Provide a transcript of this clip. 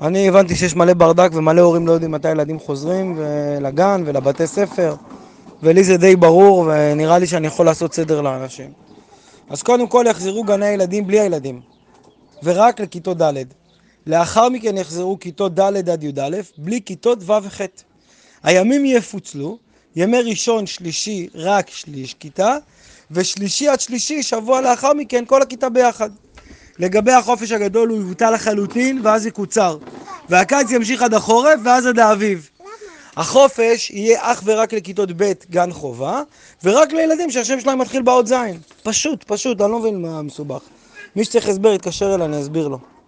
אני הבנתי שיש מלא ברדק ומלא הורים לא יודעים מתי ילדים חוזרים לגן ולבתי ספר, ולי זה די ברור ונראה לי שאני יכול לעשות סדר לאנשים. אז קודם כל יחזרו גני הילדים בלי הילדים, ורק לכיתות ד'. לאחר מכן יחזרו כיתות ד' עד י"א, בלי כיתות ו' וח'. הימים יפוצלו, ימי ראשון שלישי רק שליש כיתה, ושלישי עד שלישי שבוע לאחר מכן כל הכיתה ביחד. לגבי החופש הגדול הוא יבוטל לחלוטין ואז יקוצר, והקיץ ימשיך עד החורף ואז עד האביב. החופש יהיה אך ורק לכיתות ב' גן חובה, ורק לילדים שהשם שלהם מתחיל באות זין. פשוט, אני לא מבין מה מסובך. מי שצריך הסבר יתקשר אליי, אני אסביר לו.